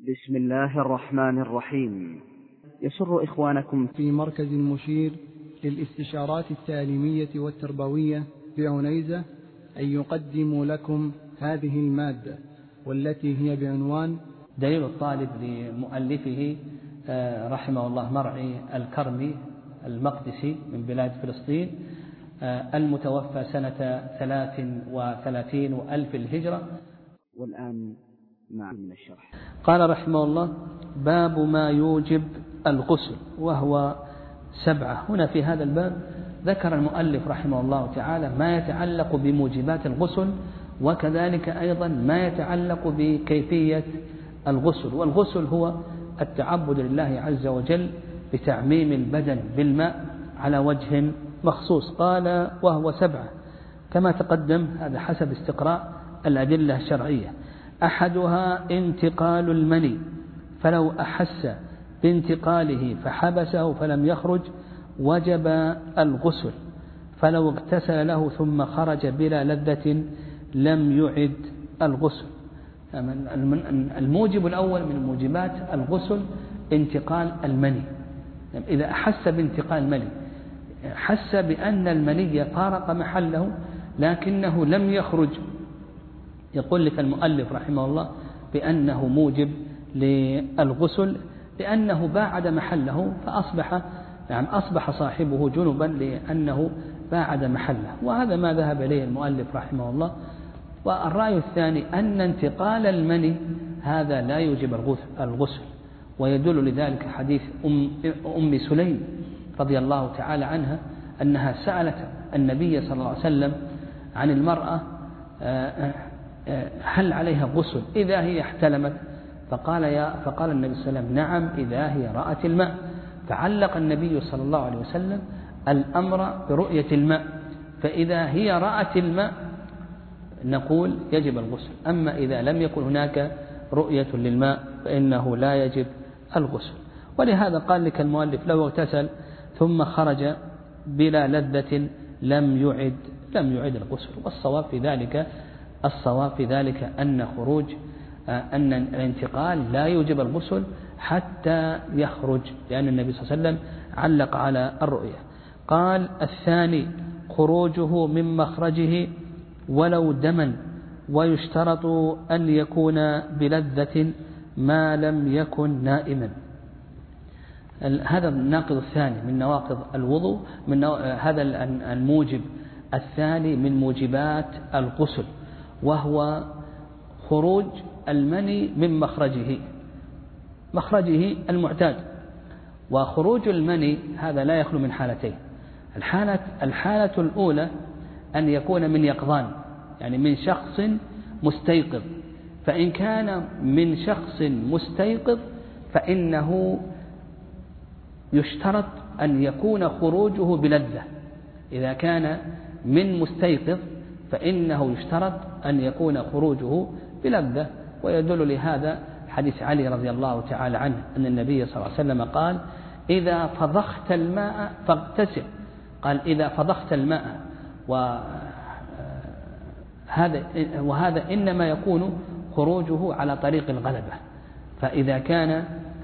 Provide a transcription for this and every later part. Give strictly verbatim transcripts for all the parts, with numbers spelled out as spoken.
بسم الله الرحمن الرحيم. يسر إخوانكم في مركز المشير للاستشارات التعليمية والتربوية بعنيزة أن يقدموا لكم هذه المادة، والتي هي بعنوان دليل الطالب لمؤلفه رحمه الله مرعي الكرمي المقدسي من بلاد فلسطين، المتوفى سنة ثلاث وثلاثين وألف الهجرة. والآن مع من الشرح. قال رحمه الله: باب ما يوجب الغسل، وهو سبعة. هنا في هذا الباب ذكر المؤلف رحمه الله تعالى ما يتعلق بموجبات الغسل، وكذلك أيضا ما يتعلق بكيفية الغسل. والغسل هو التعبد لله عز وجل بتعميم البدن بالماء على وجه مخصوص. قال وهو سبعة كما تقدم، هذا حسب استقراء الأدلة الشرعية. أحدها انتقال المني، فلو أحس بانتقاله فحبسه فلم يخرج وجب الغسل، فلو اغتسل له ثم خرج بلا لذة لم يعد الغسل. الموجب الأول من موجبات الغسل انتقال المني. إذا أحس بانتقال المني، حس بأن المني فارق محله لكنه لم يخرج، يقول لك المؤلف رحمه الله بأنه موجب للغسل، لأنه باعد محله فأصبح يعني أصبح صاحبه جنبا لأنه باعد محله. وهذا ما ذهب إليه المؤلف رحمه الله. والرأي الثاني أن انتقال المني هذا لا يوجب الغسل، ويدل لذلك حديث أم, أم سليم رضي الله تعالى عنها أنها سألت النبي صلى الله عليه وسلم عن المرأة هل عليها غسل إذا هي احتلمت، فقال, يا فقال النبي صلى الله عليه وسلم نعم إذا هي رأت الماء. فعلق النبي صلى الله عليه وسلم الأمر برؤية الماء، فإذا هي رأت الماء نقول يجب الغسل، أما إذا لم يكن هناك رؤية للماء فإنه لا يجب الغسل. ولهذا قال لك المؤلف لو اغتسل ثم خرج بلا لذة لم يعد لم يعد الغسل. والصواب في ذلك الصواب في ذلك أن خروج أن الانتقال لا يوجب الغسل حتى يخرج، لأن النبي صلى الله عليه وسلم علق على الرؤية. قال الثاني خروجه من مخرجه ولو دما، ويشترط أن يكون بلذة ما لم يكن نائما. هذا الناقض الثاني من نواقض الوضوء، من هذا الموجب الثاني من موجبات الغسل، وهو خروج المني من مخرجه مخرجه المعتاد. وخروج المني هذا لا يخلو من حالتين. الحالة الحالة الأولى أن يكون من يقظان، يعني من شخص مستيقظ. فإن كان من شخص مستيقظ فإنه يشترط أن يكون خروجه بلذة. إذا كان من مستيقظ فإنه يشترط أن يكون خروجه بلذة. ويدل لهذا حديث علي رضي الله تعالى عنه أن النبي صلى الله عليه وسلم قال إذا فضخت الماء فاغتسل. قال إذا فضخت الماء، وهذا وهذا إنما يكون خروجه على طريق الغلبة. فإذا كان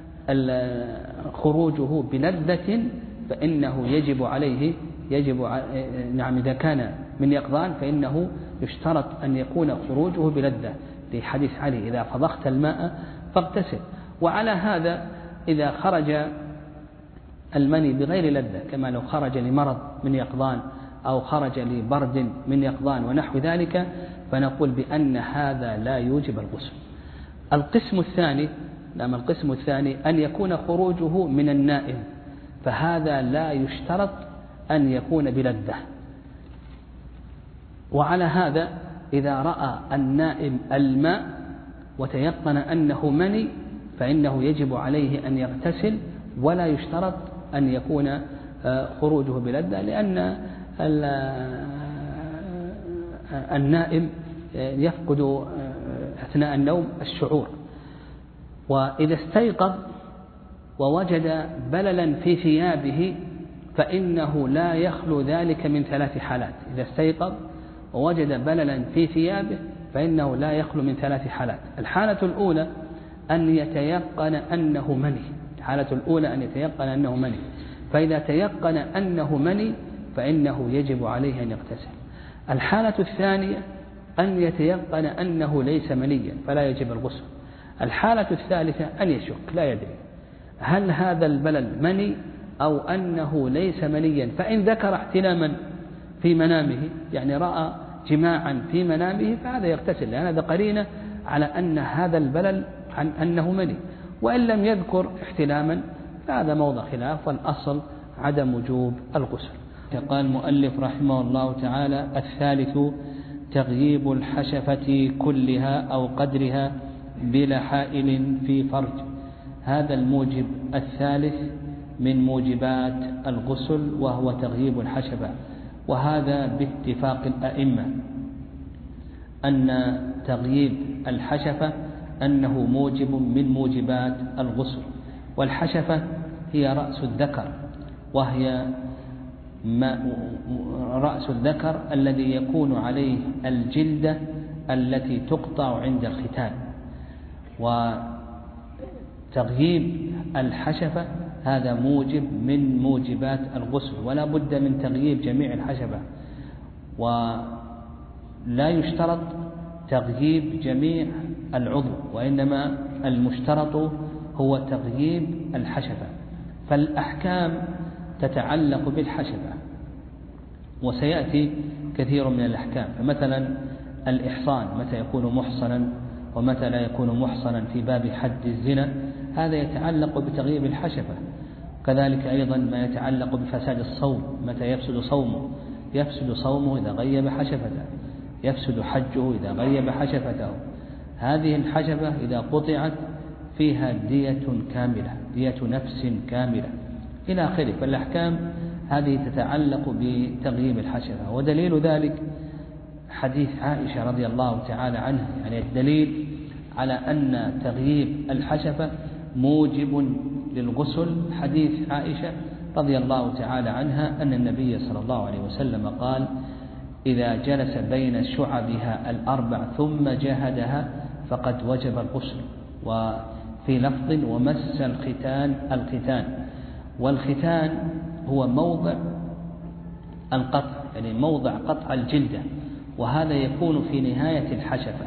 خروجه بلذة فإنه يجب عليه يجب نعم إذا كان من يقظان فإنه يشترط أن يكون خروجه بلذة، لحديث علي إذا فضخت الماء فاغتسل. وعلى هذا إذا خرج المني بغير لذة، كما لو خرج لمرض من يقظان أو خرج لبرد من يقظان ونحو ذلك، فنقول بأن هذا لا يوجب الغسل. القسم الثاني نعم القسم الثاني أن يكون خروجه من النائم، فهذا لا يشترط أن يكون بلذة. وعلى هذا إذا رأى النائم الماء وتيقن أنه مني فإنه يجب عليه أن يغتسل، ولا يشترط أن يكون خروجه بلذة، لأن النائم يفقد أثناء النوم الشعور. وإذا استيقظ ووجد بللا في ثيابه فإنه لا يخلو ذلك من ثلاث حالات. إذا استيقظ ووجد بللا في ثيابه فإنه لا يخلو من ثلاث حالات. الحالة الأولى أن يتيقن أنه مني. الحالة الأولى أن يتيقن أنه مني، فإذا تيقن أنه مني فإنه يجب عليه أن يغتسل. الحالة الثانية أن يتيقن أنه ليس منيا فلا يجب الغسل. الحالة الثالثة أن يشك لا يدري هل هذا البلل مني أو أنه ليس منيا، فإن ذكر احتلاما في منامه يعني رأى جماعا في منامه فهذا يغتسل، لأن هذا قرينة على أن هذا البلل عن أنه مني. وإن لم يذكر احتلاما فهذا موضع خلاف، والأصل عدم وجوب الغسل. قال المؤلف رحمه الله تعالى: الثالث تغييب الحشفة كلها أو قدرها بلا حائل في فرج. هذا الموجب الثالث من موجبات الغسل وهو تغييب الحشفة، وهذا باتفاق الأئمة أن تغييب الحشفة أنه موجب من موجبات الغسل. والحشفة هي رأس الذكر، وهي رأس الذكر الذي يكون عليه الجلدة التي تقطع عند الختان. وتغييب الحشفة هذا موجب من موجبات الغسل، ولا بد من تغييب جميع الحشفة، ولا يشترط تغييب جميع العضو، وإنما المشترط هو تغييب الحشفة. فالأحكام تتعلق بالحشفة، وسيأتي كثير من الأحكام. فمثلا الإحصان متى يكون محصنا ومتى لا يكون محصنا في باب حد الزنا، هذا يتعلق بتغييب الحشفة. كذلك أيضا ما يتعلق بفساد الصوم، متى يفسد صومه، يفسد صومه إذا غيب حشفته، يفسد حجه إذا غيب حشفته. هذه الحشفة إذا قطعت فيها دية كاملة، دية نفس كاملة إلى آخره. فالأحكام هذه تتعلق بتغييب الحشفة. ودليل ذلك حديث عائشة رضي الله تعالى عنها، يعني الدليل على أن تغييب الحشفة موجب للغسل حديث عائشة رضي الله تعالى عنها أن النبي صلى الله عليه وسلم قال: إذا جلس بين شعبها الأربع ثم جاهدها فقد وجب الغسل. وفي لفظ: ومس الختان الختان. والختان هو موضع القطع، يعني موضع قطع الجلدة، وهذا يكون في نهاية الحشفة.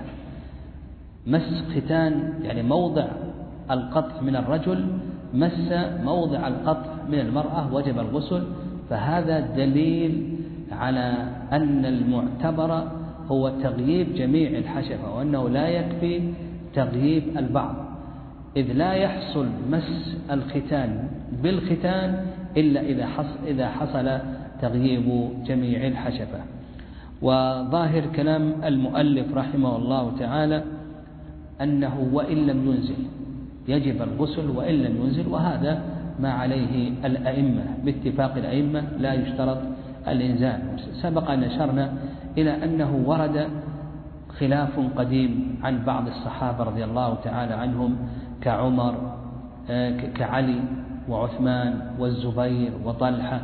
مس ختان يعني موضع القطع من الرجل، مس موضع القطع من المرأة وجب الغسل. فهذا دليل على أن المعتبر هو تغييب جميع الحشفة، وأنه لا يكفي تغييب البعض، إذ لا يحصل مس الختان بالختان إلا إذا حصل, إذا حصل تغييب جميع الحشفة. وظاهر كلام المؤلف رحمه الله تعالى أنه وإن لم ينزل يجب الغسل وإن لم ينزل، وهذا ما عليه الأئمة باتفاق الأئمة، لا يشترط الإنزال. سبق أن أشرنا إلى أنه ورد خلاف قديم عن بعض الصحابة رضي الله تعالى عنهم كعمر كعلي وعثمان والزبير وطلحة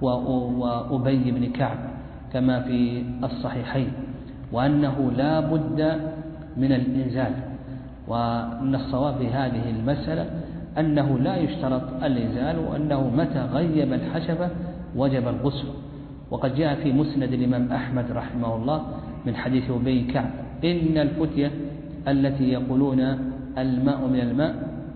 وأبي بن كعب كما في الصحيحين، وأنه لا بد من الإنزال. وأن الصواب في هذه المسألة أنه لا يشترط الإنزال، وأنه متى غيب الحشفة وجب الغسل. وقد جاء في مسند الإمام أحمد رحمه الله من حديث أبي كعب: إن الفتية التي يقولون الماء من الماء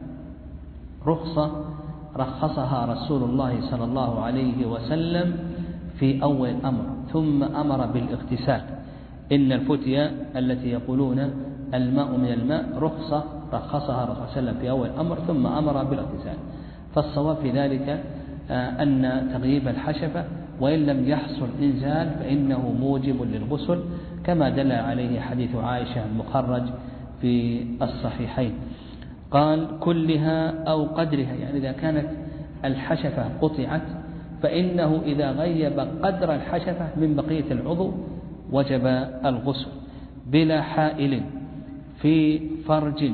رخصة رخصها رسول الله صلى الله عليه وسلم في أول الأمر ثم أمر بالاغتسال. إن الفتية التي يقولون الماء من الماء رخصة رخصها رسول الله صلى الله عليه وسلم في أول الأمر ثم أمر بالاغتسال. فالصواب في ذلك أن تغييب الحشفة وإن لم يحصل إنزال فإنه موجب للغسل، كما دل عليه حديث عائشة المخرج في الصحيحين. قال: كلها أو قدرها، يعني إذا كانت الحشفة قطعت فإنه إذا غيب قدر الحشفة من بقية العضو وجب الغسل بلا حائل في فرج.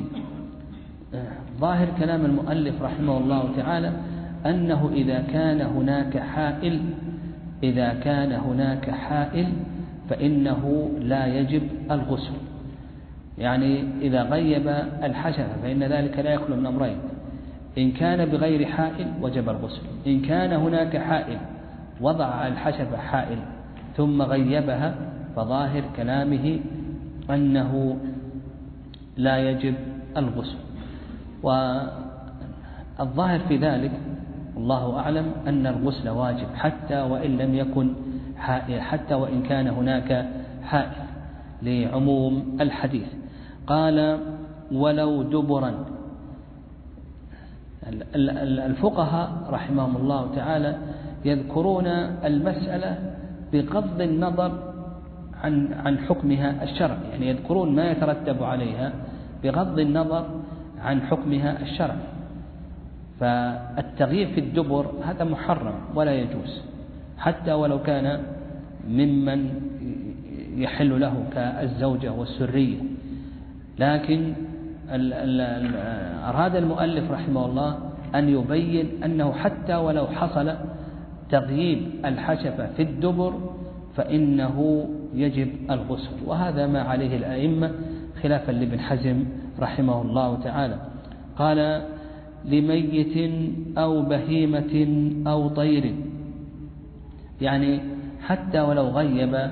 ظاهر كلام المؤلف رحمه الله تعالى أنه إذا كان هناك حائل إذا كان هناك حائل فإنه لا يجب الغسل. يعني إذا غيب الحشفة فإن ذلك لا يخلو من أمرين: إن كان بغير حائل وجب الغسل، إن كان هناك حائل وضع الحشفة حائل ثم غيبها فظاهر كلامه أنه لا يجب الغسل. والظاهر في ذلك الله أعلم أن الغسل واجب حتى وإن لم يكن حائل، حتى وإن كان هناك حائل، لعموم الحديث. قال: ولو دبرا. الفقهاء رحمهم الله تعالى يذكرون المسألة بغض النظر عن عن حكمها الشرعي، يعني يذكرون ما يترتب عليها بغض النظر عن حكمها الشرعي. فالتغيير في الدبر هذا محرم ولا يجوز حتى ولو كان ممن يحل له كالزوجة والسرية. لكن أراد المؤلف رحمه الله أن يبين أنه حتى ولو حصل تغييب الحشفة في الدبر فإنه يجب الغسل، وهذا ما عليه الأئمة خلافا لابن حزم رحمه الله تعالى. قال: لميت أو بهيمة أو طير، يعني حتى ولو غيب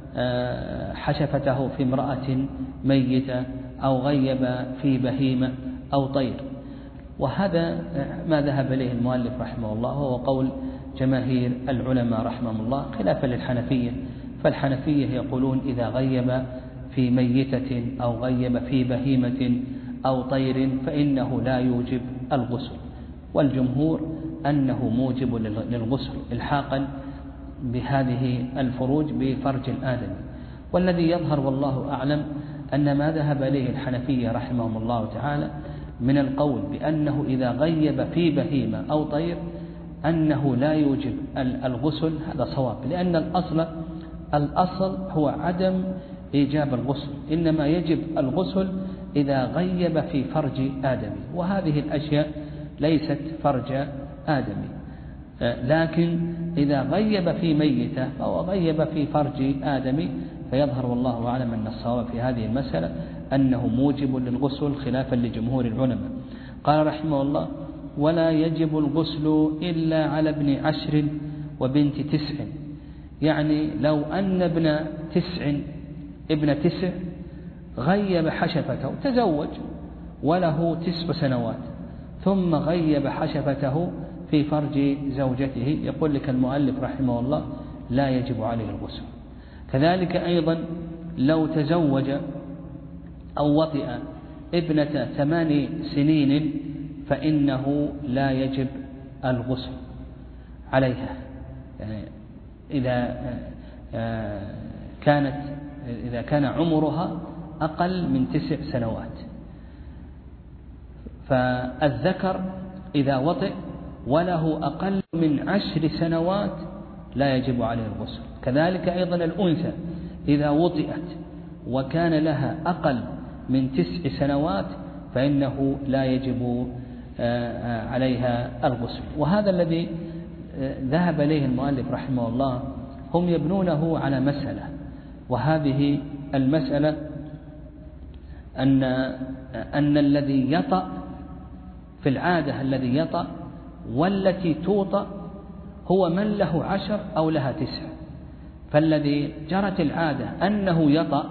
حشفته في امرأة ميتة أو غيب في بهيمة أو طير. وهذا ما ذهب إليه المؤلف رحمه الله، وهو قول جماهير العلماء رحمهم الله خلافا للحنفية. فالحنفية يقولون إذا غيب في ميتة أو غيب في بهيمة أو طير فإنه لا يوجب الغسل، والجمهور أنه موجب للغسل الحاقا بهذه الفروج بفرج الآدمي. والذي يظهر والله أعلم أن ما ذهب إليه الحنفية رحمهم الله تعالى من القول بأنه إذا غيب في بهيمة أو طير أنه لا يوجب الغسل، هذا صواب، لأن الأصل الأصل هو عدم إيجاب الغسل، إنما يجب الغسل إذا غيب في فرج آدمي، وهذه الأشياء ليست فرج آدمي. لكن إذا غيب في ميتة أو غيب في فرج آدمي فيظهر والله أعلم أن الصواب في هذه المسألة أنه موجب للغسل خلافا لجمهور العلماء. قال رحمه الله: ولا يجب الغسل إلا على ابن عشر وبنت تسع. يعني لو أن ابن تسع ابن تسع غيب حشفته، تزوج وله تسع سنوات ثم غيب حشفته في فرج زوجته، يقول لك المؤلف رحمه الله لا يجب عليه الغسل. كذلك أيضا لو تزوج أو وطئ ابنة ثمان سنين فإنه لا يجب الغسل عليها، يعني إذا كانت إذا كان عمرها أقل من تسع سنوات. فالذكر إذا وطئ وله أقل من عشر سنوات لا يجب عليه الغسل. كذلك أيضا الأنثى إذا وطئت وكان لها أقل من تسع سنوات فإنه لا يجب عليها الغسل. وهذا الذي ذهب إليه المؤلف رحمه الله هم يبنونه على مسألة، وهذه المسألة أن أن الذي يطأ في العادة الذي يطأ والتي توطأ هو من له عشر أو لها تسع. فالذي جرت العادة أنه يطأ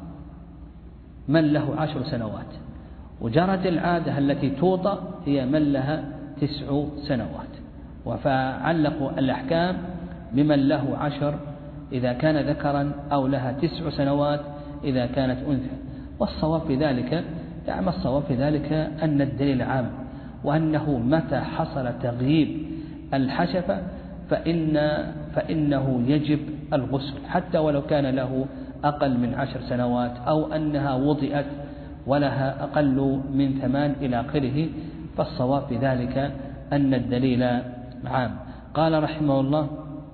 من له عشر سنوات، وجرت العادة التي توطأ هي من لها تسع سنوات. وفعلقوا الأحكام بمن له عشر إذا كان ذكرا أو لها تسع سنوات إذا كانت أنثى. والصواب في ذلك يعني الصواب في ذلك أن الدليل عام، وأنه متى حصل تغييب الحشفة فإن فإنه يجب الغسل حتى ولو كان له أقل من عشر سنوات أو أنها وضئت ولها أقل من ثمان إلى آخره. فالصواب في ذلك أن الدليل عام. قال رحمه الله: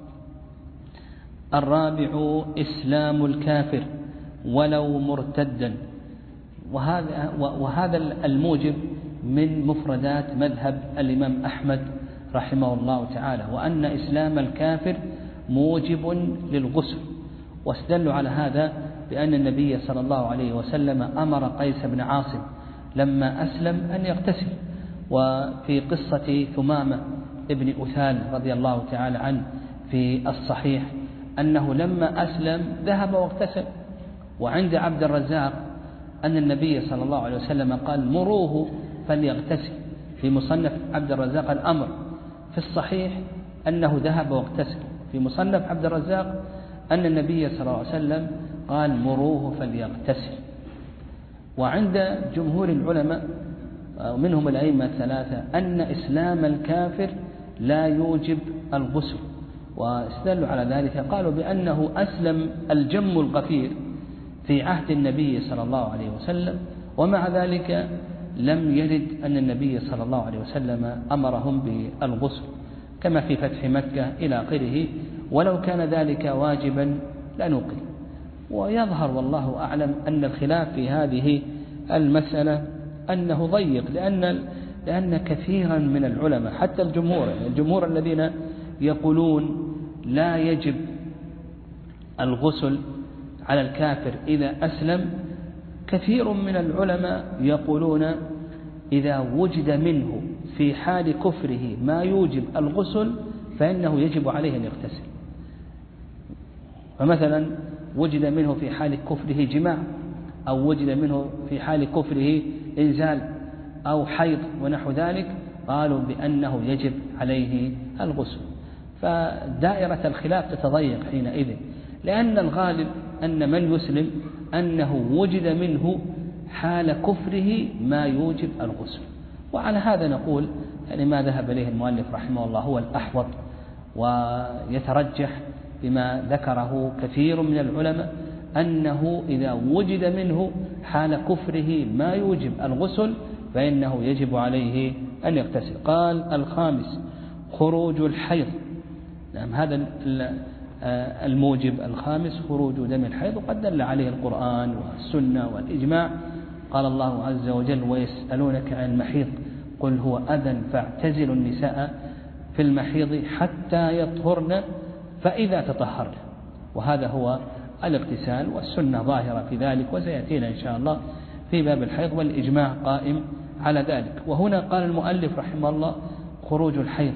الرابع إسلام الكافر ولو مرتدا. وهذا وهذا الموجب من مفردات مذهب الإمام أحمد رحمه الله تعالى، وأن إسلام الكافر موجب للغسل. واستدلوا على هذا بأن النبي صلى الله عليه وسلم أمر قيس بن عاصم لما أسلم أن يغتسل. وفي قصة ثمامة ابن أثال رضي الله تعالى عنه في الصحيح أنه لما أسلم ذهب واغتسل. وعند عبد الرزاق أن النبي صلى الله عليه وسلم قال مروه فليغتسل، في مصنف عبد الرزاق الأمر، في الصحيح أنه ذهب واغتسل. في مصنف عبد الرزاق أن النبي صلى الله عليه وسلم قال مروه فليغتسل. وعند جمهور العلماء ومنهم الأئمة الثلاثة أن إسلام الكافر لا يوجب الغسل، واستدلوا على ذلك قالوا بأنه أسلم الجم الغفير في عهد النبي صلى الله عليه وسلم، ومع ذلك لم يرد أن النبي صلى الله عليه وسلم أمرهم بالغسل كما في فتح مكة إلى آخره، ولو كان ذلك واجبا لنقل. ويظهر والله أعلم أن الخلاف في هذه المسألة أنه ضيق، لأن لأن كثيرا من العلماء حتى الجمهور الجمهور الذين يقولون لا يجب الغسل على الكافر إذا أسلم، كثير من العلماء يقولون إذا وجد منه في حال كفره ما يوجب الغسل فإنه يجب عليه أن يغتسل. فمثلا وجد منه في حال كفره جماع، أو وجد منه في حال كفره إنزال أو حيض ونحو ذلك، قالوا بأنه يجب عليه الغسل. فدائرة الخلاف تتضيق حينئذ، لأن الغالب أن من يسلم أنه وجد منه حال كفره ما يوجب الغسل. وعلى هذا نقول يعني ما ذهب إليه المؤلف رحمه الله هو الأحوط، ويترجح بما ذكره كثير من العلماء أنه إذا وجد منه حال كفره ما يوجب الغسل فإنه يجب عليه أن يغتسل. قال الخامس خروج الحيض. نعم، هذا الموجب الخامس خروج دم الحيض، وقد دل عليه القرآن والسنة والإجماع. قال الله عز وجل ويسألونك عن المحيض قل هو أذى فاعتزلوا النساء في المحيض حتى يطهرن فإذا تطهرن. وهذا هو الاغتسال، والسنة ظاهرة في ذلك، وسيأتينا إن شاء الله في باب الحيض، والإجماع قائم على ذلك. وهنا قال المؤلف رحمه الله خروج الحيض،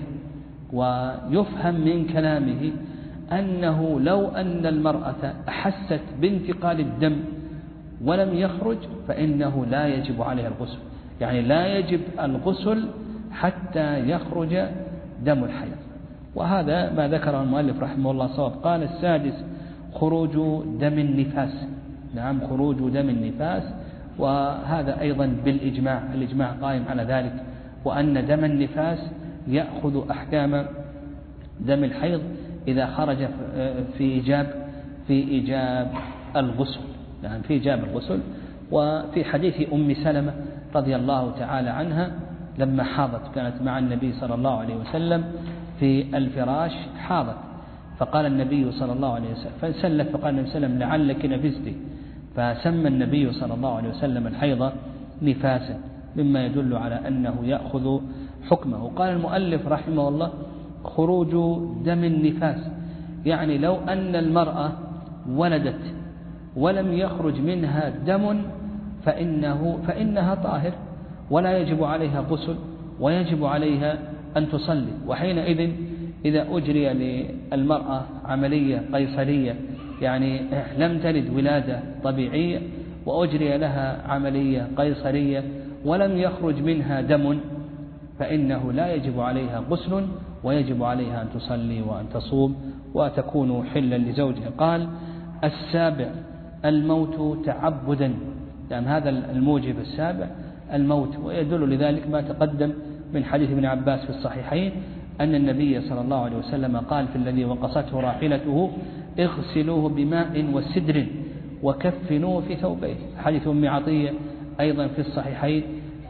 ويفهم من كلامه أنه لو أن المرأة أحست بانتقال الدم ولم يخرج فإنه لا يجب عليها الغسل، يعني لا يجب الغسل حتى يخرج دم الحيض. وهذا ما ذكره المؤلف رحمه الله صواب. قال السادس خروج دم النفاس. نعم، خروج دم النفاس، وهذا أيضا بالإجماع، الإجماع قائم على ذلك، وأن دم النفاس يأخذ أحكام دم الحيض إذا خرج في إيجاب في إيجاب الغسل. نعم، في إيجاب الغسل. وفي حديث أم سلمة رضي الله تعالى عنها لما حاضت، كانت مع النبي صلى الله عليه وسلم في الفراش حاضت، فقال النبي صلى الله عليه وسلم فسلت، فقال النبي صلى الله عليه وسلم لعلك نفستي، فسمى النبي صلى الله عليه وسلم الحيض نفاسا، مما يدل على أنه يأخذ حكمه. وقال المؤلف رحمه الله خروج دم النفاس، يعني لو أن المرأة ولدت ولم يخرج منها دم فإنه فإنها طاهر ولا يجب عليها غسل، ويجب عليها أن تصلي. وحينئذ إذا أجري للمرأة عملية قيصرية، يعني لم تلد ولادة طبيعية وأجري لها عملية قيصرية ولم يخرج منها دم، فإنه لا يجب عليها غسل، ويجب عليها أن تصلي وأن تصوم وتكون حلا لزوجها. قال السابع الموت تعبدا، لأن يعني هذا الموجب السابع الموت، ويدل لذلك ما تقدم من حديث ابن عباس في الصحيحين أن النبي صلى الله عليه وسلم قال في الذي وقصته راحلته اغسلوه بماء وسدر وكفنوه في ثوبيه. حديث أم عطية أيضا في الصحيحين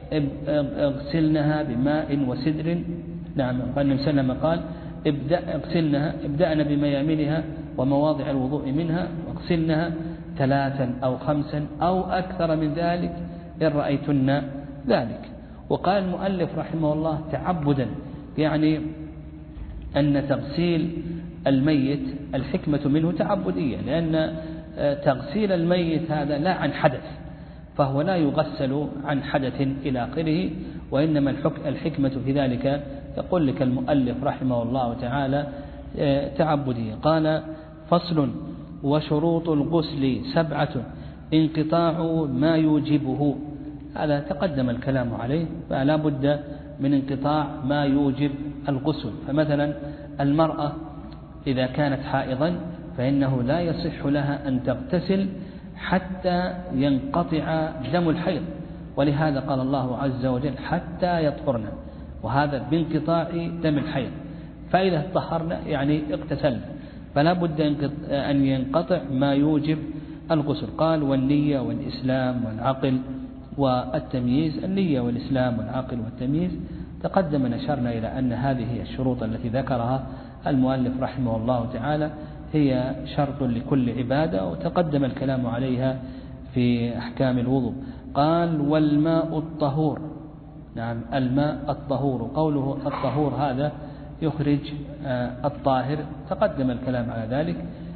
اغسلنها بماء وسدر. نعم، قال النبي صلى الله عليه وسلم قال ابدأ اغسلنها ابدأنا بميامنها ومواضع الوضوء منها، واغسلنها ثلاثا أو خمسا أو أكثر من ذلك إن رأيتن ذلك. وقال المؤلف رحمه الله تعبدا، يعني أن تغسيل الميت الحكمة منه تعبدية، لأن تغسيل الميت هذا لا عن حدث، فهو لا يغسل عن حدث إلى آخره، وإنما الحكمة في ذلك يقول لك المؤلف رحمه الله تعالى تعبدي. قال: فصل: وشروط الغسل سبعة انقطاع ما يوجبه. هذا تقدم الكلام عليه، فلا بد من انقطاع ما يوجب الغسل. فمثلا المرأة إذا كانت حائضا فإنه لا يصح لها أن تغتسل حتى ينقطع دم الحيض، ولهذا قال الله عز وجل: حتى يطهرن، وهذا بانقطاع دم الحيض. فإذا طهرنا يعني اغتسلنا، فلا بد أن ينقطع ما يوجب الغسل. قال: والنية والإسلام والعقل والتمييز. النية والإسلام والعقل والتمييز تقدم نشرنا إلى أن هذه هي الشروط التي ذكرها المؤلف رحمه الله تعالى، هي شرط لكل عبادة، وتقدم الكلام عليها في أحكام الوضوء. قال: والماء الطهور. نعم، الماء الطهور، قوله الطهور هذا يخرج الطاهر، تقدم الكلام على ذلك.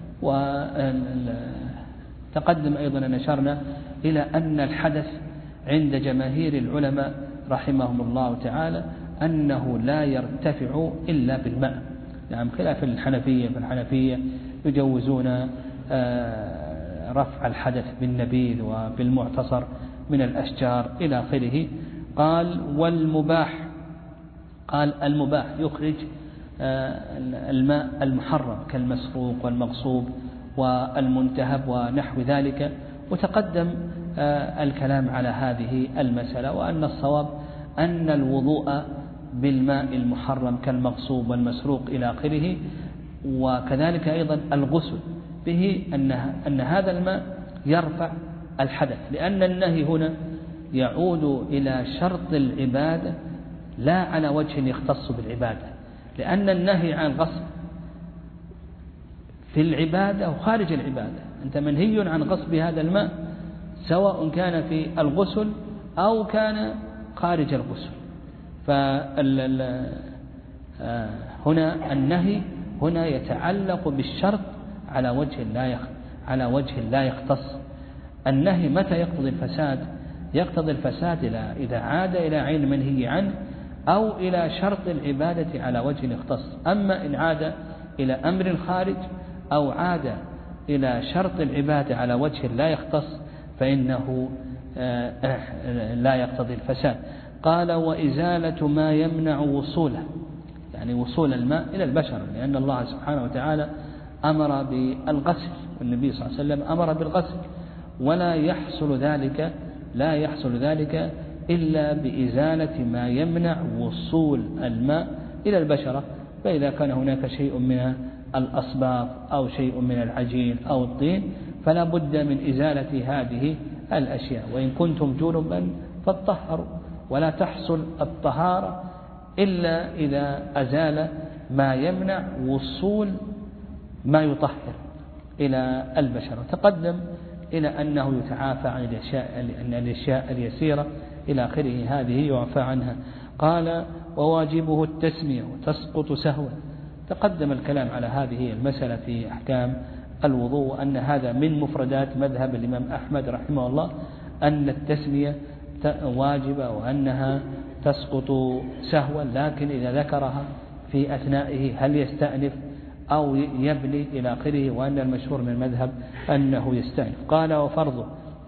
وتقدم أيضا نشرنا إلى أن الحدث عند جماهير العلماء رحمهم الله تعالى أنه لا يرتفع إلا بالماء. نعم، خلاف الحنفية، فالحنفية يجوزون رفع الحدث بالنبيذ وبالمعتصر من الأشجار إلى آخره. قال: والمباح. قال: المباح يخرج الماء المحرم كالمسروق والمغصوب والمنتهب ونحو ذلك، وتقدم الكلام على هذه المسألة، وأن الصواب أن الوضوء بالماء المحرم كالمغصوب والمسروق إلى آخره، وكذلك أيضا الغسل به أن أن هذا الماء يرفع الحدث، لأن النهي هنا يعود إلى شرط العبادة لا على وجه يختص بالعبادة، لأن النهي عن الغصب في العبادة وخارج العبادة. أنت منهي عن غصب هذا الماء سواء كان في الغسل أو كان خارج الغسل. فهنا النهي هنا يتعلق بالشرط على وجه لا على وجه لا يختص. النهي متى يقتضي الفساد؟ يقتضي الفساد إذا عاد إلى عين منهي عنه أو إلى شرط العبادة على وجه يختص. أما إن عاد إلى أمر خارج أو عاد إلى شرط العبادة على وجه لا يختص فإنه لا يقتضي الفساد. قال: وإزالة ما يمنع وصوله، يعني وصول الماء إلى البشر، لأن الله سبحانه وتعالى أمر بالغسل، والنبي صلى الله عليه وسلم أمر بالغسل، ولا يحصل ذلك لا يحصل ذلك إلا بإزالة ما يمنع وصول الماء إلى البشرة. فإذا كان هناك شيء من الأصباغ أو شيء من العجين أو الطين فلا بد من إزالة هذه الأشياء. وإن كنتم جنبا فاطهروا، ولا تحصل الطهارة إلا إذا أزال ما يمنع وصول ما يطهر إلى البشرة. تقدم إلى أنه يتعافى عن الأشياء, الأشياء اليسيرة إلى آخره، هذه يعفى عنها. قال: وواجبه التسمية وتسقط سهوا. تقدم الكلام على هذه المسألة في أحكام الوضوء، وأن هذا من مفردات مذهب الإمام أحمد رحمه الله، أن التسمية واجبة وأنها تسقط سهوا، لكن إذا ذكرها في أثنائه هل يستأنف أو يبني إلى آخره، وأن المشهور من المذهب أنه يستأنف. قال: وفرضه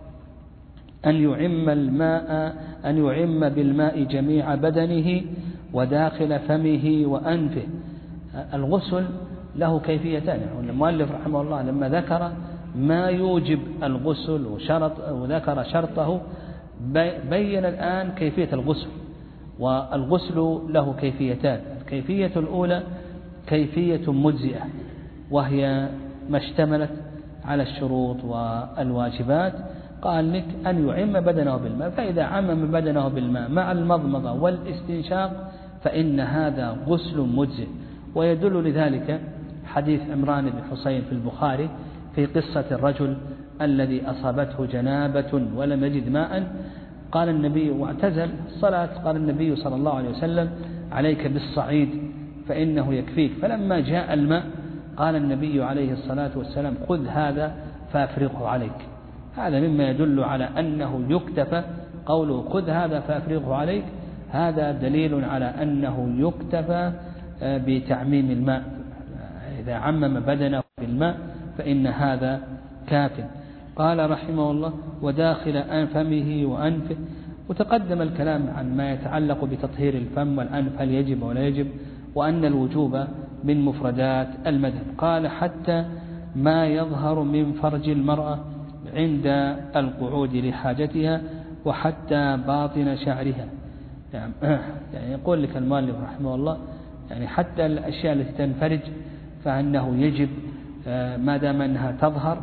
أن يعم الماء أن يعم بالماء جميع بدنه وداخل فمه وأنفه. الغسل له كيفيتان، يعني المؤلف رحمه الله لما ذكر ما يوجب الغسل وشرط وذكر شرطه بين الآن كيفية الغسل، والغسل له كيفيتان. الكيفية الأولى كيفية مجزئة، وهي ما اشتملت على الشروط والواجبات. قال لك أن يعم بدنه بالماء، فإذا عمم بدنه بالماء مع المضمضة والاستنشاق فإن هذا غسل مجزئ. ويدل لذلك حديث عمران بن حسين في البخاري في قصة الرجل الذي أصابته جنابة ولم يجد ماء، قال النبي واعتزل الصلاة، قال النبي صلى الله عليه وسلم: عليك بالصعيد فإنه يكفيك. فلما جاء الماء قال النبي عليه الصلاة والسلام: خذ هذا فأفرغه عليك. هذا مما يدل على أنه يكتفى، قوله خذ هذا فأفرغه عليك، هذا دليل على أنه يكتفى بتعميم الماء، إذا عمم بدنه بالماء فإن هذا كاف. قال رحمه الله وداخل فمه وأنفه. وتقدم الكلام عن ما يتعلق بتطهير الفم والأنف، هل يجب ولا يجب، وأن الوجوب من مفردات المذهب. قال حتى ما يظهر من فرج المرأة عند القعود لحاجتها، وحتى باطن شعرها. يعني يقول لك المؤلف رحمه الله يعني حتى الأشياء التي تنفرج فإنه يجب ما دام أنها تظهر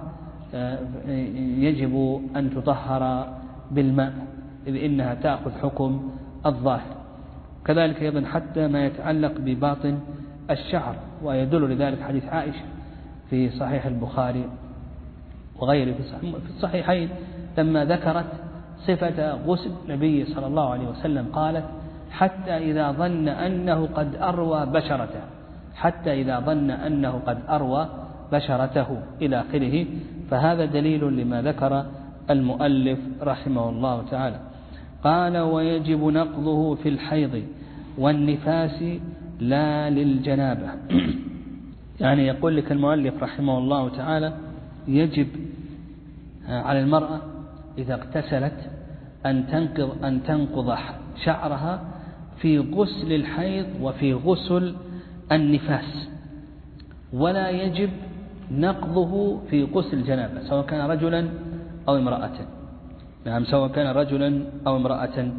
يجب أن تطهر بالماء، إذ إنها تأخذ حكم الظاهر. كذلك أيضا حتى ما يتعلق بباطن الشعر، ويدل لذلك حديث عائشة في صحيح البخاري وغيره في الصحيحين لما ذكرت صفة غسل النبي صلى الله عليه وسلم قالت حتى إذا ظن أنه قد أروى بشرته، حتى إذا ظن أنه قد أروى بشرته إلى آخره. فهذا دليل لما ذكر المؤلف رحمه الله تعالى. قال ويجب نقضه في الحيض والنفاس لا للجنابة. يعني يقول لك المؤلف رحمه الله تعالى يجب على المرأة إذا اغتسلت أن تنقض, أن تنقض شعرها في غسل الحيض وفي غسل النفاس، ولا يجب نقضه في غسل الجنابة سواء كان رجلا أو امرأة. نعم سواء كان رجلا أو امرأة.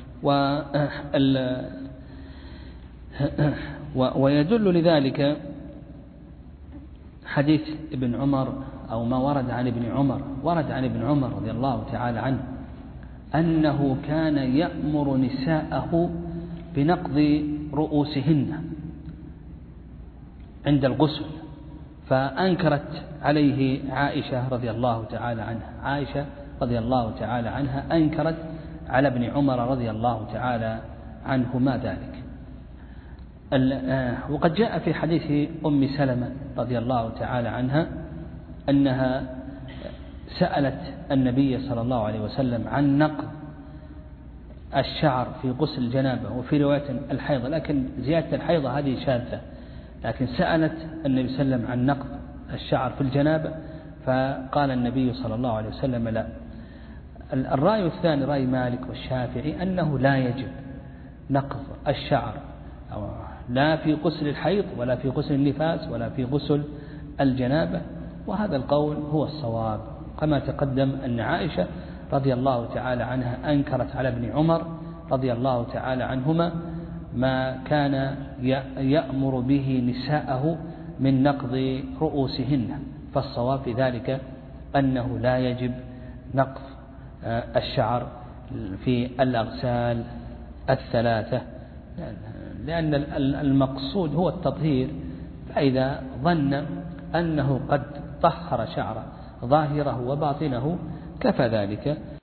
ويدل لذلك حديث ابن عمر أو ما ورد عن ابن عمر ورد عن ابن عمر رضي الله تعالى عنه أنه كان يأمر نساءه بنقض رؤوسهن عند الغسل، فأنكرت عليه عائشة رضي الله تعالى عنها. عائشة رضي الله تعالى عنها أنكرت على ابن عمر رضي الله تعالى عنهما ذلك. وقد جاء في حديث أم سلمة رضي الله تعالى عنها أنها سألت النبي صلى الله عليه وسلم عن نقض الشعر في غسل الجنابة، وفي رواية الحيض، لكن زيادة الحيض هذه شاذة، لكن سألت النبي صلى الله عليه وسلم عن نقض الشعر في الجنابة، فقال النبي صلى الله عليه وسلم لا. الرأي الثاني رأي مالك والشافعي أنه لا يجب نقض الشعر أو لا في غسل الحيض ولا في غسل النفاس ولا في غسل الجنابة، وهذا القول هو الصواب. كما تقدم أن عائشة رضي الله تعالى عنها أنكرت على ابن عمر رضي الله تعالى عنهما ما كان يأمر به نساءه من نقض رؤوسهن، فالصواب في ذلك أنه لا يجب نقض الشعر في الأغسال الثلاثة، لأن المقصود هو التطهير. فإذا ظن أنه قد طهر شعره ظاهره وباطنه كفى ذلك.